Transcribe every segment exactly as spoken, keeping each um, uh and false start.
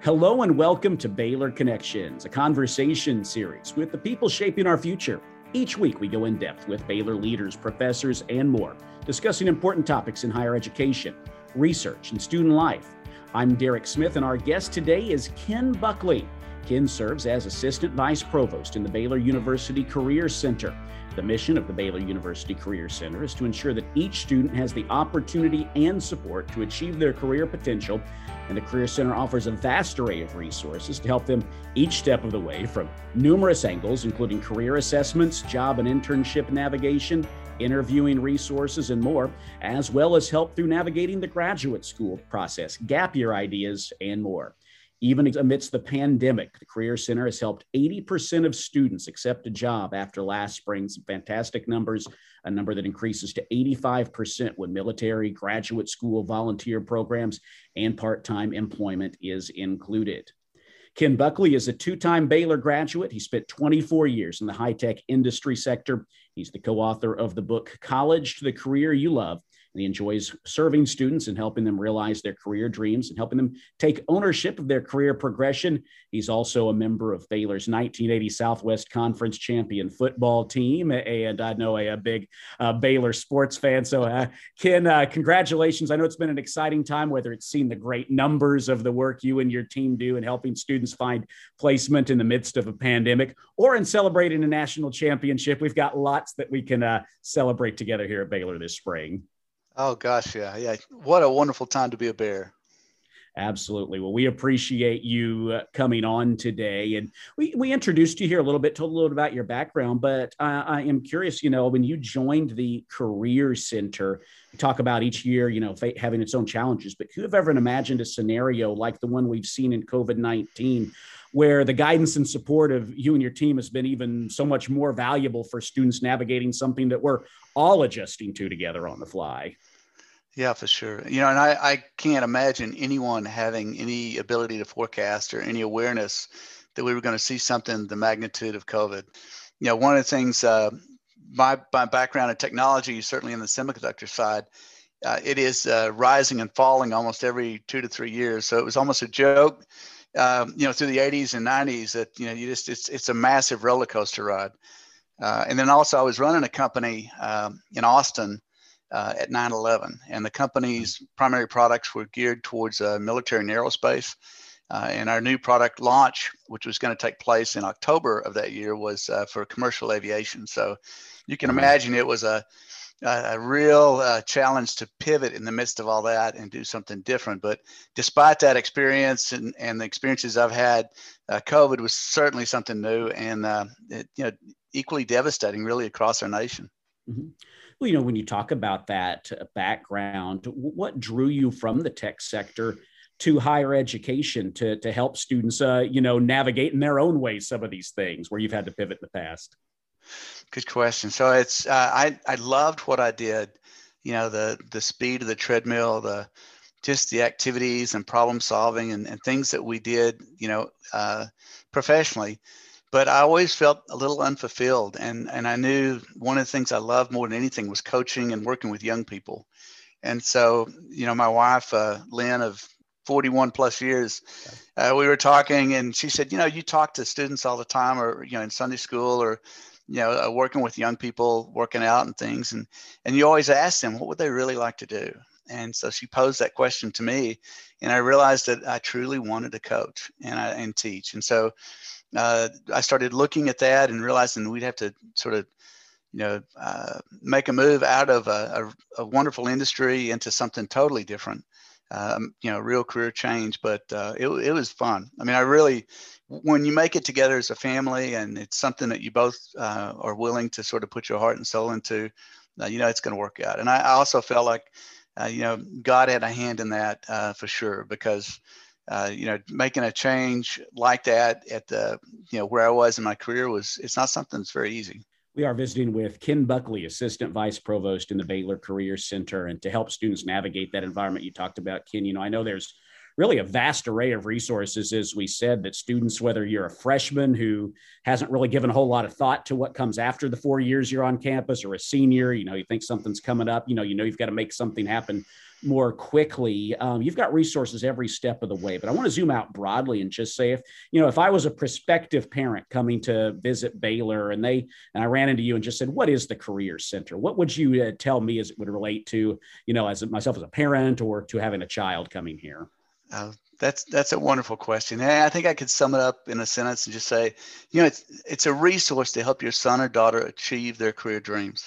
Hello and welcome to Baylor Connections, a conversation series with the people shaping our future. Each week we go in depth with Baylor leaders, professors, and more, discussing important topics in higher education, research, and student life. I'm Derek Smith, and our guest today is Ken Buckley. Ken serves as Assistant Vice Provost in the Baylor University Career Center. The mission of the Baylor University Career Center is to ensure that each student has the opportunity and support to achieve their career potential, and the Career Center offers a vast array of resources to help them each step of the way from numerous angles, including career assessments, job and internship navigation, interviewing resources, and more, as well as help through navigating the graduate school process, gap year ideas, and more. Even amidst the pandemic, the Career Center has helped eighty percent of students accept a job after last spring's fantastic numbers, a number that increases to eighty-five percent when military, graduate school, volunteer programs, and part-time employment is included. Ken Buckley is a two-time Baylor graduate. He spent twenty-four years in the high-tech industry sector. He's the co-author of the book, College to the Career You Love. And he enjoys serving students and helping them realize their career dreams and helping them take ownership of their career progression. He's also a member of Baylor's nineteen eighty Southwest Conference champion football team. And I know a, a big uh, Baylor sports fan. So uh, Ken, uh, congratulations. I know it's been an exciting time, whether it's seen the great numbers of the work you and your team do in helping students find placement in the midst of a pandemic or in celebrating a national championship. We've got lots that we can uh, celebrate together here at Baylor this spring. Oh, gosh, yeah. Yeah. What a wonderful time to be a Bear. Absolutely. Well, we appreciate you uh, coming on today. And we, we introduced you here a little bit, told a little bit about your background, but uh, I am curious, you know, when you joined the Career Center, you talk about each year, you know, having its own challenges, but could have ever imagined a scenario like the one we've seen in COVID nineteen, where the guidance and support of you and your team has been even so much more valuable for students navigating something that we're all adjusting to together on the fly? Yeah, for sure. You know, and I, I can't imagine anyone having any ability to forecast or any awareness that we were going to see something the magnitude of COVID. You know, one of the things, uh, my, my background in technology, certainly in the semiconductor side, uh, it is uh, rising and falling almost every two to three years. So it was almost a joke. Um, you know, through the eighties and nineties that, you know, you just, it's, it's a massive roller coaster ride. Uh, and then also I was running a company um, in Austin uh, at nine eleven, and the company's primary products were geared towards uh, military and aerospace. Uh, and our new product launch, which was going to take place in October of that year, was uh, for commercial aviation. So you can imagine it was a, a real uh, challenge to pivot in the midst of all that and do something different. But despite that experience and, and the experiences I've had, uh, COVID was certainly something new and uh, it, you know, equally devastating really across our nation. Mm-hmm. Well, you know, when you talk about that background, what drew you from the tech sector to higher education to, to help students, uh, you know, navigate in their own way some of these things where you've had to pivot in the past? Good question. So it's uh, I I loved what I did, you know, the the speed of the treadmill, the just the activities and problem solving and, and things that we did, you know, uh, professionally. But I always felt a little unfulfilled, and and I knew one of the things I loved more than anything was coaching and working with young people. And so, you know, my wife, uh, Lynn, of forty-one plus years, uh, we were talking, and she said, you know, you talk to students all the time, or you know, in Sunday school, or you know, uh, working with young people, working out and things. And, and you always ask them, what would they really like to do? And so she posed that question to me, and I realized that I truly wanted to coach and, I, and teach. And so uh, I started looking at that and realizing we'd have to sort of, you know, uh, make a move out of a, a, a wonderful industry into something totally different. Um, you know, real career change, but uh, it, it was fun. I mean, I really, when you make it together as a family and it's something that you both uh, are willing to sort of put your heart and soul into, uh, you know, it's going to work out. And I, I also felt like, uh, you know, God had a hand in that uh, for sure, because, uh, you know, making a change like that at the, you know, where I was in my career was, it's not something that's very easy. We are visiting with Ken Buckley, Assistant Vice Provost in the Baylor Career Center, and to help students navigate that environment you talked about, Ken, you know, I know there's really a vast array of resources, as we said, that students, whether you're a freshman who hasn't really given a whole lot of thought to what comes after the four years you're on campus, or a senior, you know, you think something's coming up, you know, you know, you've got to make something happen more quickly. Um, you've got resources every step of the way, but I want to zoom out broadly and just say, if, you know, if I was a prospective parent coming to visit Baylor and they, and I ran into you and just said, what is the Career Center? What would you uh, tell me as it would relate to, you know, as myself as a parent or to having a child coming here? Uh, that's that's a wonderful question. And I think I could sum it up in a sentence and just say, you know, it's it's a resource to help your son or daughter achieve their career dreams.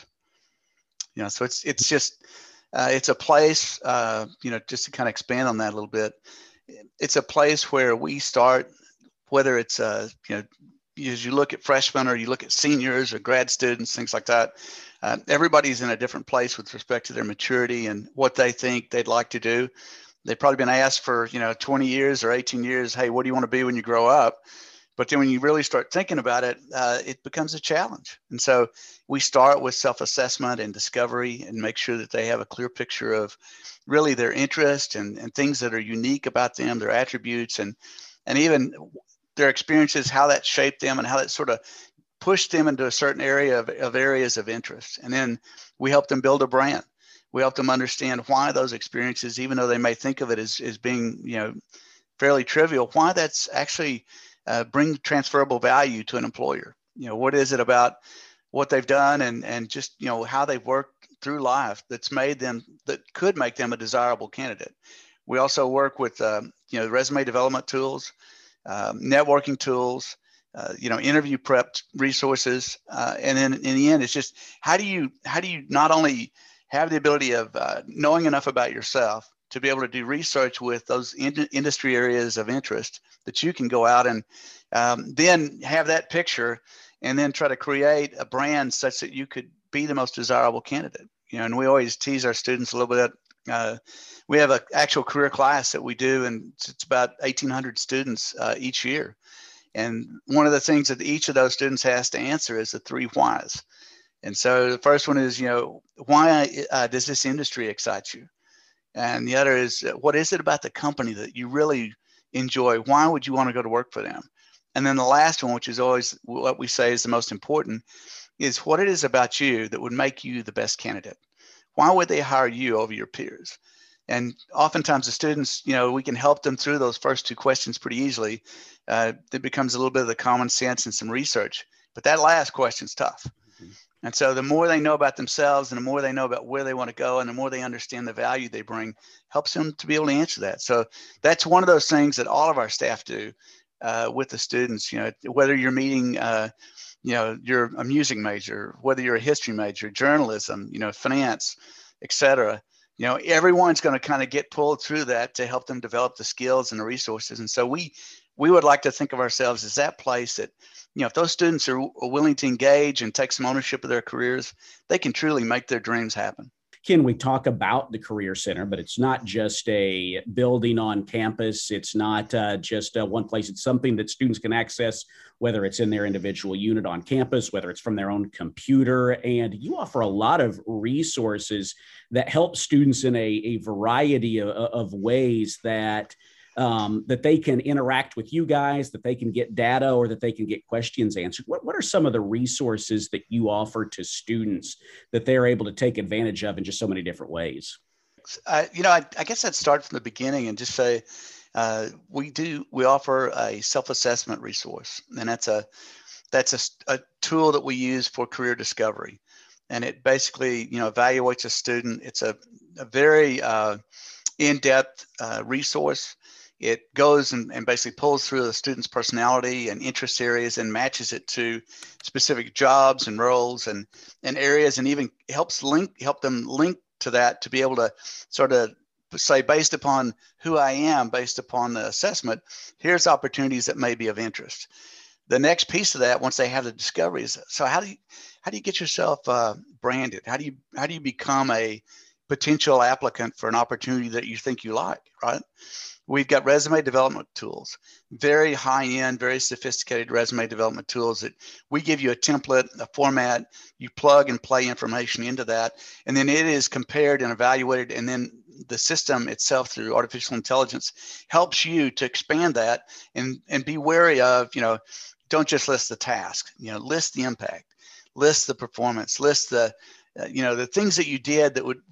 You know, so it's it's just uh, it's a place. Uh, you know, just to kind of expand on that a little bit, it's a place where we start, whether it's uh, you know, as you look at freshmen or you look at seniors or grad students, things like that. Uh, everybody's in a different place with respect to their maturity and what they think they'd like to do. They've probably been asked for, you know, twenty years or eighteen years, hey, what do you want to be when you grow up? But then when you really start thinking about it, uh, it becomes a challenge. And so we start with self-assessment and discovery and make sure that they have a clear picture of really their interest and, and things that are unique about them, their attributes, and, and even their experiences, how that shaped them and how that sort of pushed them into a certain area of, of areas of interest. And then we help them build a brand. We help them understand why those experiences, even though they may think of it as, as being, you know, fairly trivial, why that's actually uh, bring transferable value to an employer. You know, what is it about what they've done and, and just, you know, how they've worked through life that's made them, that could make them a desirable candidate. We also work with, um, you know, resume development tools, um, networking tools, uh, you know, interview prep resources. Uh, and then in the end, it's just, how do you, how do you not only have the ability of uh, knowing enough about yourself to be able to do research with those in- industry areas of interest that you can go out and um, then have that picture and then try to create a brand such that you could be the most desirable candidate. You know, and we always tease our students a little bit. Uh, we have an actual career class that we do, and it's about eighteen hundred students uh, each year. And one of the things that each of those students has to answer is the three whys. And so the first one is, you know, why uh, does this industry excite you? And the other is, what is it about the company that you really enjoy? Why would you want to go to work for them? And then the last one, which is always what we say is the most important, is what it is about you that would make you the best candidate. Why would they hire you over your peers? And oftentimes the students, you know, we can help them through those first two questions pretty easily. Uh, it becomes a little bit of the common sense and some research. But that last question's tough. Mm-hmm. And so the more they know about themselves and the more they know about where they want to go and the more they understand the value they bring, helps them to be able to answer that. So that's one of those things that all of our staff do uh, with the students. You know, whether you're meeting, uh, you know, you're a music major, whether you're a history major, journalism, you know, finance, et cetera, you know, everyone's going to kind of get pulled through that to help them develop the skills and the resources. And so we we would like to think of ourselves as that place that, you know, if those students are willing to engage and take some ownership of their careers, they can truly make their dreams happen. Ken, we talk about the Career Center, but it's not just a building on campus. It's not uh, just uh, one place. It's something that students can access, whether it's in their individual unit on campus, whether it's from their own computer. And you offer a lot of resources that help students in a, a variety of, of ways that Um, that they can interact with you guys, that they can get data, or that they can get questions answered. What, what are some of the resources that you offer to students that they're able to take advantage of in just so many different ways? Uh, you know, I, I guess I'd start from the beginning and just say uh, we do, we offer a self-assessment resource, and that's a, that's a, a tool that we use for career discovery. And it basically, you know, evaluates a student. It's a, a very uh, in-depth uh, resource. It goes and, and basically pulls through the student's personality and interest areas and matches it to specific jobs and roles and, and areas, and even helps link help them link to that to be able to sort of say, based upon who I am, based upon the assessment, here's opportunities that may be of interest. The next piece of that, once they have the discovery, is so how do you how do you get yourself uh, branded? How do you how do you become a potential applicant for an opportunity that you think you like, right? We've got resume development tools, very high-end, very sophisticated resume development tools that we give you a template, a format, you plug and play information into that, and then it is compared and evaluated, and then the system itself through artificial intelligence helps you to expand that and, and be wary of, you know, don't just list the task, you know, list the impact, list the performance, list the, uh, you know, the things that you did that would, would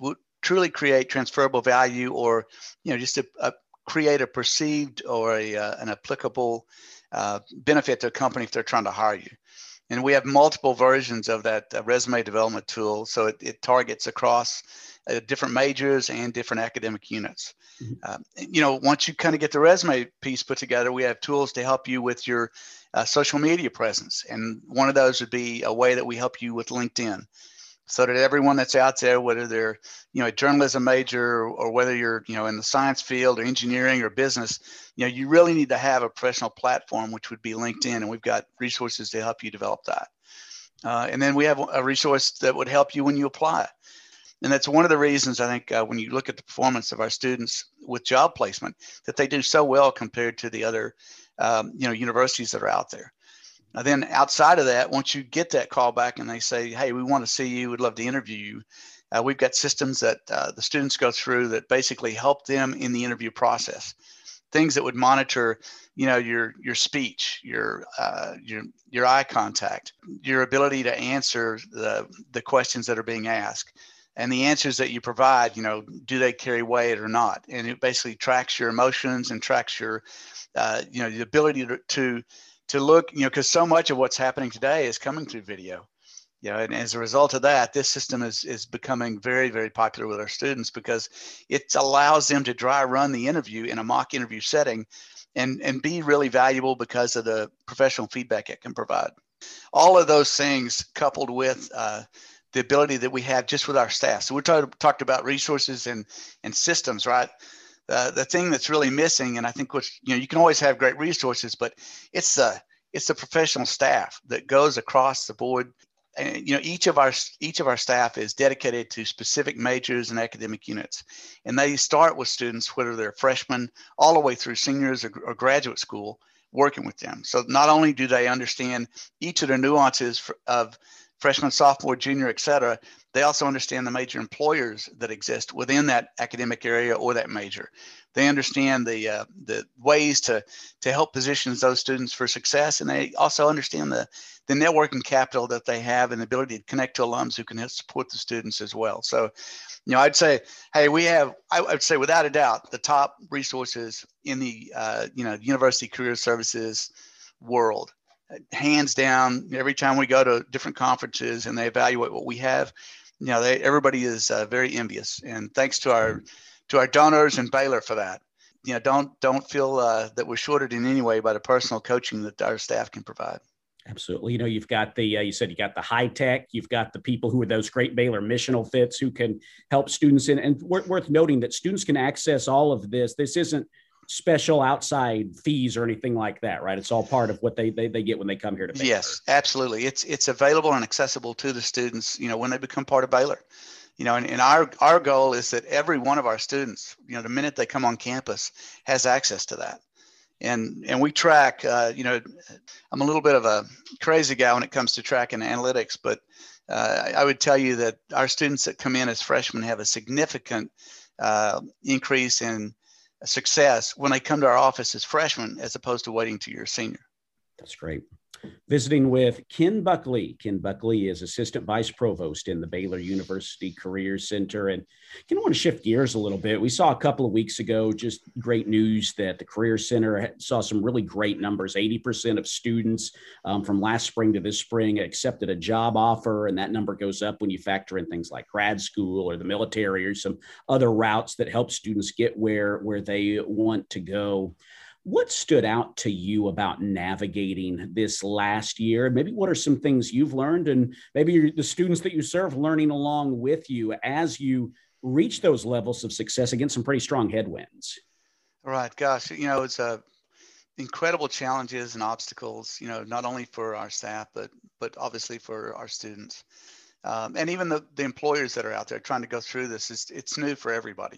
truly create transferable value, or, you know, just a, a create a perceived or a, uh, an applicable uh, benefit to a company if they're trying to hire you. And we have multiple versions of that uh, resume development tool. So it, it targets across uh, different majors and different academic units. Mm-hmm. Uh, you know, once you kind of get the resume piece put together, we have tools to help you with your uh, social media presence. And one of those would be a way that we help you with LinkedIn, so that everyone that's out there, whether they're, you know, a journalism major, or whether you're, you know, in the science field or engineering or business, you know, you really need to have a professional platform, which would be LinkedIn. And we've got resources to help you develop that. Uh, and then we have a resource that would help you when you apply. And that's one of the reasons I think uh, when you look at the performance of our students with job placement, that they do so well compared to the other, um, you know, universities that are out there. Now, then outside of that, once you get that call back and they say, hey, we want to see you, we'd love to interview you, uh, we've got systems that uh, the students go through that basically help them in the interview process. Things that would monitor, you know, your your speech, your uh, your your eye contact, your ability to answer the the questions that are being asked, and the answers that you provide. You know, do they carry weight or not? And it basically tracks your emotions and tracks your, uh, you know, the ability to, to to look, you know, because so much of what's happening today is coming through video. You know, and as a result of that, this system is is becoming very, very popular with our students, because it allows them to dry run the interview in a mock interview setting, and and be really valuable because of the professional feedback it can provide. All of those things coupled with uh, the ability that we have just with our staff. So we talked talked about resources and and systems, right? Uh, the thing that's really missing, and I think what, you know, you can always have great resources, but it's the it's the professional staff that goes across the board. And, you know, each of our each of our staff is dedicated to specific majors and academic units, and they start with students, whether they're freshmen all the way through seniors or, or graduate school, working with them. So not only do they understand each of the nuances of freshman, sophomore, junior, et cetera, they also understand the major employers that exist within that academic area or that major. They understand the uh, the ways to to help position those students for success, and they also understand the the networking capital that they have and the ability to connect to alums who can help support the students as well. So, you know, I'd say, hey, we have, I would say without a doubt, the top resources in the uh, you know, University Career Services world. Hands down, every time we go to different conferences and they evaluate what we have, you know, they, everybody is uh, very envious. And thanks to our to our donors and Baylor for that. You know, don't don't feel uh, that we're shorted in any way by the personal coaching that our staff can provide. Absolutely. You know, you've got the, uh, you said you got the high tech, you've got the people who are those great Baylor missional fits who can help students in. And worth, worth noting that students can access all of this. This isn't special outside fees or anything like that, right? It's all part of what they they, they get when they come here to Baylor. Yes, absolutely. It's it's available and accessible to the students, you know, when they become part of Baylor. You know, and, and our our goal is that every one of our students, you know, the minute they come on campus, has access to that. And and we track, uh, you know, I'm a little bit of a crazy guy when it comes to tracking analytics, but uh, I would tell you that our students that come in as freshmen have a significant uh, increase in success when they come to our office as freshmen, as opposed to waiting till you're a senior. That's great. Visiting with Ken Buckley. Ken Buckley is Assistant Vice Provost in the Baylor University Career Center. And I want to shift gears a little bit. We saw a couple of weeks ago just great news that the Career Center saw some really great numbers. eighty percent of students um, from last spring to this spring accepted a job offer, and that number goes up when you factor in things like grad school or the military or some other routes that help students get where, where they want to go. What stood out to you about navigating this last year? Maybe what are some things you've learned, and maybe the students that you serve learning along with you as you reach those levels of success against some pretty strong headwinds? Right. Gosh, you know, it's a incredible challenges and obstacles, you know, not only for our staff, but but obviously for our students. Um, and even the, the employers that are out there trying to go through this. Is it's new for everybody.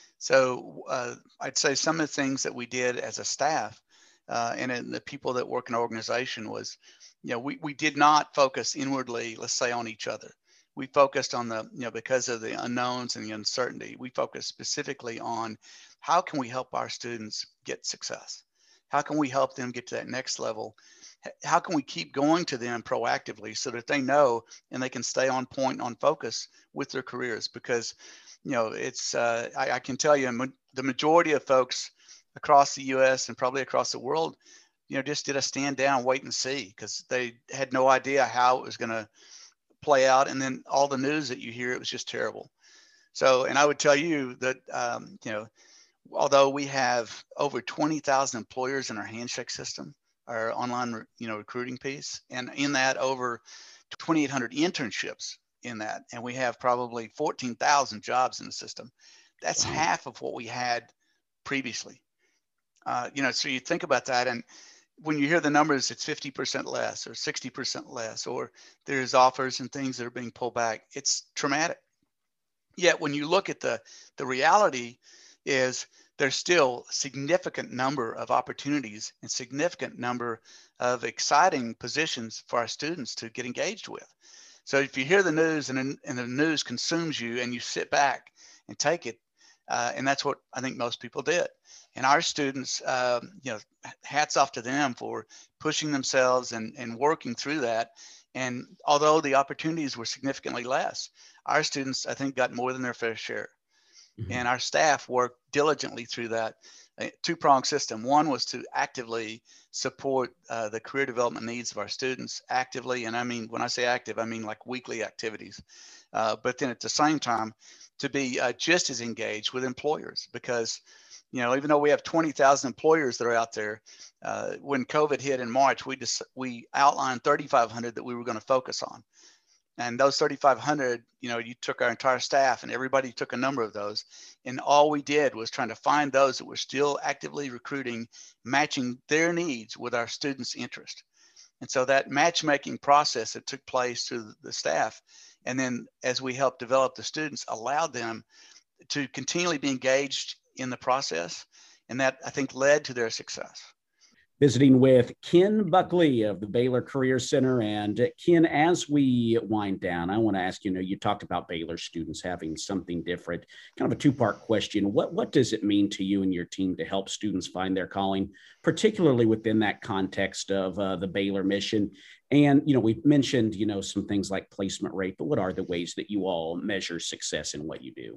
So uh, I'd say some of the things that we did as a staff uh, and in the people that work in our organization was, you know, we, we did not focus inwardly, let's say, on each other. We focused on the, you know, because of the unknowns and the uncertainty, we focused specifically on how can we help our students get success? How can we help them get to that next level? How can we keep going to them proactively so that they know and they can stay on point, on focus with their careers? Because you know, it's, uh, I, I can tell you the majority of folks across the U S and probably across the world, you know, just did a stand down, wait and see, because they had no idea how it was going to play out. And then all the news that you hear, it was just terrible. So, and I would tell you that, um, you know, although we have over twenty thousand employers in our handshake system, our online, you know, recruiting piece, and in that over twenty-eight hundred internships in that, and we have probably fourteen thousand jobs in the system. That's Wow. half of what we had previously. Uh, you know, so you think about that, and when you hear the numbers, it's fifty percent less or sixty percent less, or there's offers and things that are being pulled back. It's traumatic. Yet when you look at the, the reality is there's still a significant number of opportunities and significant number of exciting positions for our students to get engaged with. So if you hear the news and, and the news consumes you and you sit back and take it, uh, and that's what I think most people did. And our students, um, you know, hats off to them for pushing themselves and, and working through that. And although the opportunities were significantly less, our students, I think, got more than their fair share. Mm-hmm. And our staff worked diligently through that two-pronged system. One was to actively support uh, the career development needs of our students actively. And I mean, when I say active, I mean like weekly activities. Uh, but then at the same time, to be uh, just as engaged with employers, because, you know, even though we have twenty thousand employers that are out there, uh, when COVID hit in March, we just, we outlined thirty-five hundred that we were going to focus on. And those thirty-five hundred, you know, you took our entire staff and everybody took a number of those. And all we did was trying to find those that were still actively recruiting, matching their needs with our students' interest. And so that matchmaking process that took place through the staff, and then as we helped develop the students, allowed them to continually be engaged in the process. And that, I think, led to their success. Visiting with Ken Buckley of the Baylor Career Center. And Ken, as we wind down, I want to ask, you know, you talked about Baylor students having something different, kind of a two-part question. What, what does it mean to you and your team to help students find their calling, particularly within that context of uh, the Baylor mission? And, you know, we've mentioned, you know, some things like placement rate, but what are the ways that you all measure success in what you do?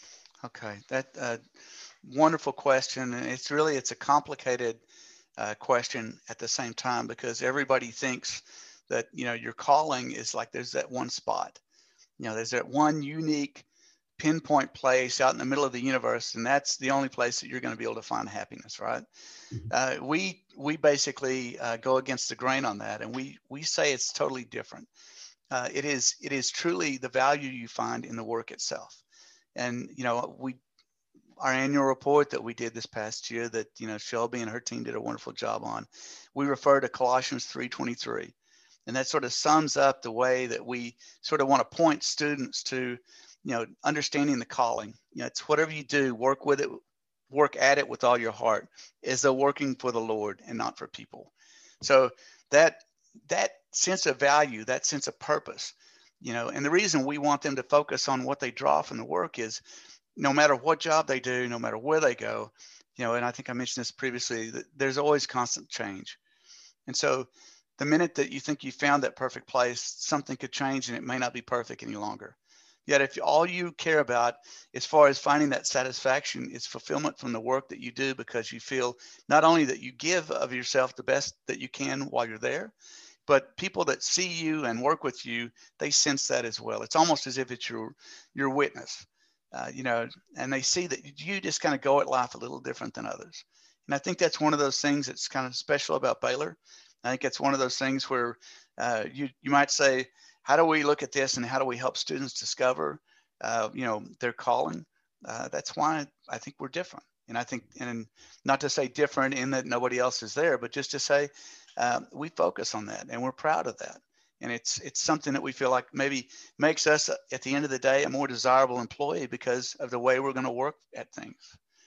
Okay, that uh, wonderful question. And it's really, it's a complicated Uh, question at the same time, because everybody thinks that, you know, your calling is like there's that one spot, you know, there's that one unique pinpoint place out in the middle of the universe, and that's the only place that you're going to be able to find happiness, right? Mm-hmm. Uh, we we basically uh, go against the grain on that, and we we say it's totally different. Uh, it is it is truly the value you find in the work itself, and you know we. Our annual report that we did this past year that, you know, Shelby and her team did a wonderful job on, we refer to Colossians three twenty-three. And that sort of sums up the way that we sort of want to point students to, you know, understanding the calling. You know, it's whatever you do, work with it, work at it with all your heart, as though working for the Lord and not for people. So that, that sense of value, that sense of purpose, you know, and the reason we want them to focus on what they draw from the work is, no matter what job they do, no matter where they go, you know, and I think I mentioned this previously, that there's always constant change. And so the minute that you think you found that perfect place, something could change and it may not be perfect any longer. Yet if all you care about as far as finding that satisfaction is fulfillment from the work that you do, because you feel not only that you give of yourself the best that you can while you're there, but people that see you and work with you, they sense that as well. It's almost as if it's your, your witness. Uh, you know, and they see that you just kind of go at life a little different than others. And I think that's one of those things that's kind of special about Baylor. I think it's one of those things where uh, you, you might say, how do we look at this and how do we help students discover, uh, you know, their calling? Uh, that's why I think we're different. And I think, and not to say different in that nobody else is there, but just to say um, we focus on that and we're proud of that. And it's it's something that we feel like maybe makes us, at the end of the day, a more desirable employee because of the way we're going to work at things.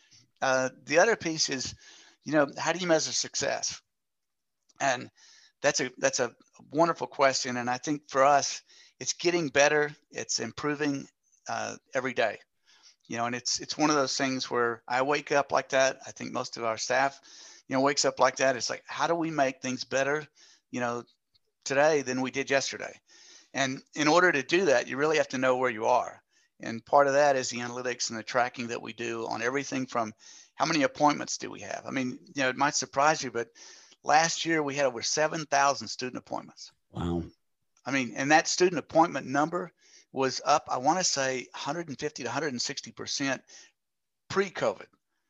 Uh, the other piece is, you know, how do you measure success? And that's a that's a wonderful question. And I think for us, it's getting better. It's improving uh, every day. You know, and it's it's one of those things where I wake up like that. I think most of our staff, you know, wakes up like that. It's like, how do we make things better? You know, today than we did yesterday. And in order to do that, you really have to know where you are. And part of that is the analytics and the tracking that we do on everything from how many appointments do we have? I mean, you know, it might surprise you, but last year we had over seven thousand student appointments. Wow. I mean, and that student appointment number was up, I want to say one hundred fifty to one hundred sixty percent pre-COVID.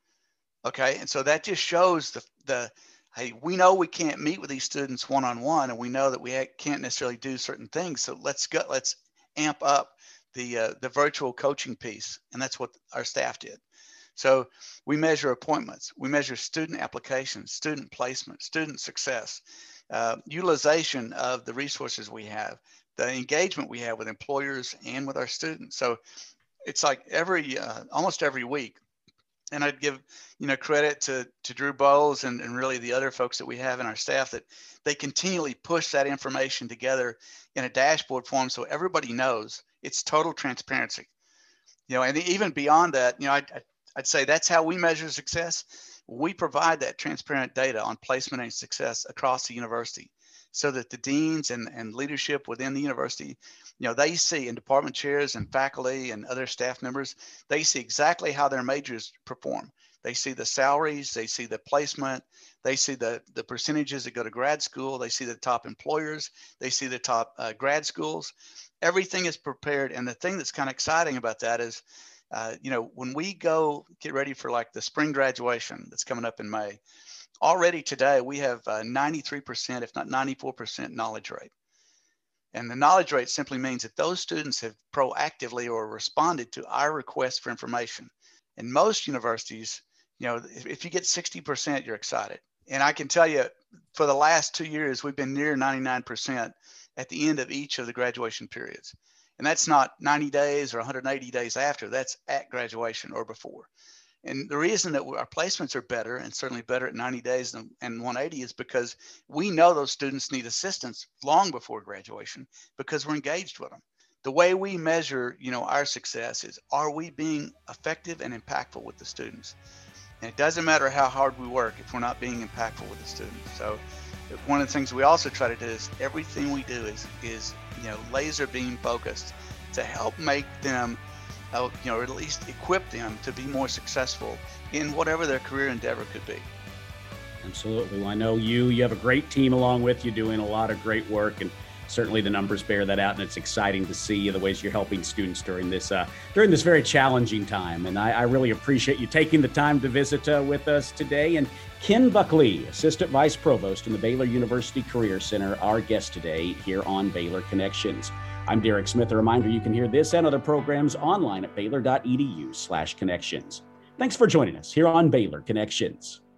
Okay. And so that just shows the, the, hey, we know we can't meet with these students one-on-one, and we know that we can't necessarily do certain things. So let's go, let's amp up the, uh, the virtual coaching piece. And that's what our staff did. So we measure appointments, we measure student applications, student placement, student success, uh, utilization of the resources we have, the engagement we have with employers and with our students. So it's like every, uh, almost every week. And I'd give, you know, credit to, to Drew Bowles and, and really the other folks that we have in our staff, that they continually push that information together in a dashboard form so everybody knows. It's total transparency. You know, and even beyond that, you know, I, I I'd say that's how we measure success. We provide that transparent data on placement and success across the university so that the deans and, and leadership within the university, you know, they see, and department chairs and faculty and other staff members, they see exactly how their majors perform. They see the salaries, they see the placement, they see the, the percentages that go to grad school, they see the top employers, they see the top uh, grad schools. Everything is prepared. And the thing that's kind of exciting about that is, Uh, you know, when we go get ready for like the spring graduation that's coming up in May, already today we have uh, ninety-three percent, if not ninety-four percent knowledge rate. And the knowledge rate simply means that those students have proactively or responded to our request for information. And most universities, you know, if, if you get sixty percent, you're excited. And I can tell you, for the last two years, we've been near ninety-nine percent at the end of each of the graduation periods. And that's not ninety days or one hundred eighty days after, that's at graduation or before. And the reason that our placements are better, and certainly better at ninety days and, and one hundred eighty, is because we know those students need assistance long before graduation because we're engaged with them. The way we measure, you know, our success is, are we being effective and impactful with the students? And it doesn't matter how hard we work if we're not being impactful with the students. So one of the things we also try to do is everything we do is, is you know, laser beam focused to help make them, uh, you know, or at least equip them to be more successful in whatever their career endeavor could be. Absolutely. Well, I know you, you have a great team along with you doing a lot of great work, and certainly the numbers bear that out, and it's exciting to see the ways you're helping students during this uh, during this very challenging time. And I, I really appreciate you taking the time to visit uh, with us today. And Ken Buckley, Assistant Vice Provost in the Baylor University Career Center, our guest today here on Baylor Connections. I'm Derek Smith. A reminder, you can hear this and other programs online at baylor dot e d u slash connections. Thanks for joining us here on Baylor Connections.